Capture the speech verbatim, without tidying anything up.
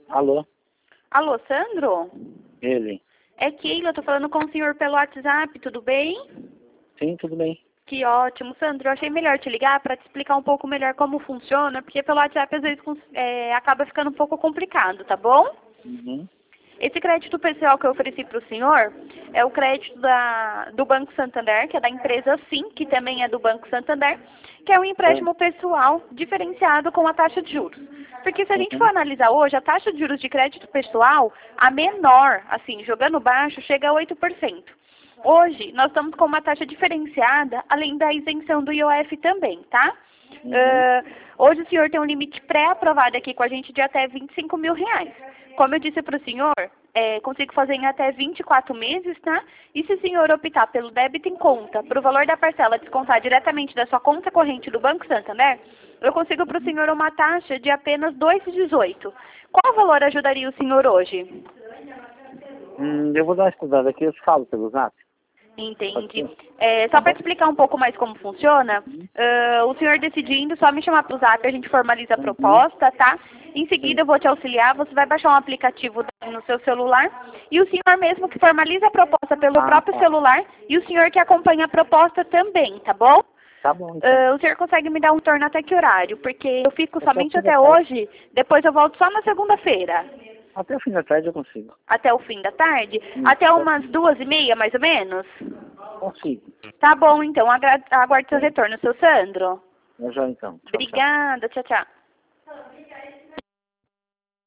Alô? Alô, Sandro? Ele? É Keila, eu tô falando com o senhor pelo WhatsApp, tudo bem? Sim, tudo bem. Que ótimo, Sandro. Eu achei melhor te ligar para te explicar um pouco melhor como funciona, porque pelo WhatsApp às vezes cons- é, acaba ficando um pouco complicado, tá bom? Uhum. Esse crédito pessoal que eu ofereci para o senhor é o crédito da, do Banco Santander, que é da empresa Sim, que também é do Banco Santander, que é um É. empréstimo pessoal diferenciado com a taxa de juros. Porque se a gente for Uhum. analisar hoje, a taxa de juros de crédito pessoal, a menor, assim, jogando baixo, chega a oito por cento. Hoje, nós estamos com uma taxa diferenciada, além da isenção do I O F também, tá? Uhum. Ah, hoje o senhor tem um limite pré-aprovado aqui com a gente de até vinte e cinco mil reais. Como eu disse para o senhor, é, consigo fazer em até vinte e quatro meses, tá? E se o senhor optar pelo débito em conta, para o valor da parcela descontar diretamente da sua conta corrente do Banco Santander, eu consigo para o senhor uma taxa de apenas dois vírgula dezoito. Qual valor ajudaria o senhor hoje? Hum, eu vou dar uma estudada aqui, eu te falo pelo zap. Pode Entendi. ser? É, Tá só para bom? te explicar um pouco mais como funciona, ah, o senhor decidindo, só me chamar para o zap, a gente formaliza a Uhum. proposta, tá? Em Sim. seguida eu vou te auxiliar, você vai baixar um aplicativo no seu celular e o senhor mesmo que formaliza a proposta pelo Ah, próprio tá. celular e o senhor que acompanha a proposta também, tá bom? Tá bom, então. Ah, o senhor consegue me dar um retorno até que horário? Porque eu fico Até o somente fim da até tarde. hoje, depois eu volto só na segunda-feira. Até o fim da tarde eu consigo. Até o fim da tarde? Isso, Até tá. umas duas e meia, mais ou menos? Consigo. Tá bom, então. Agra- Aguardo seu Tá. retorno, seu Sandro. Eu já então. Tchau, tchau. Obrigada. Tchau, tchau.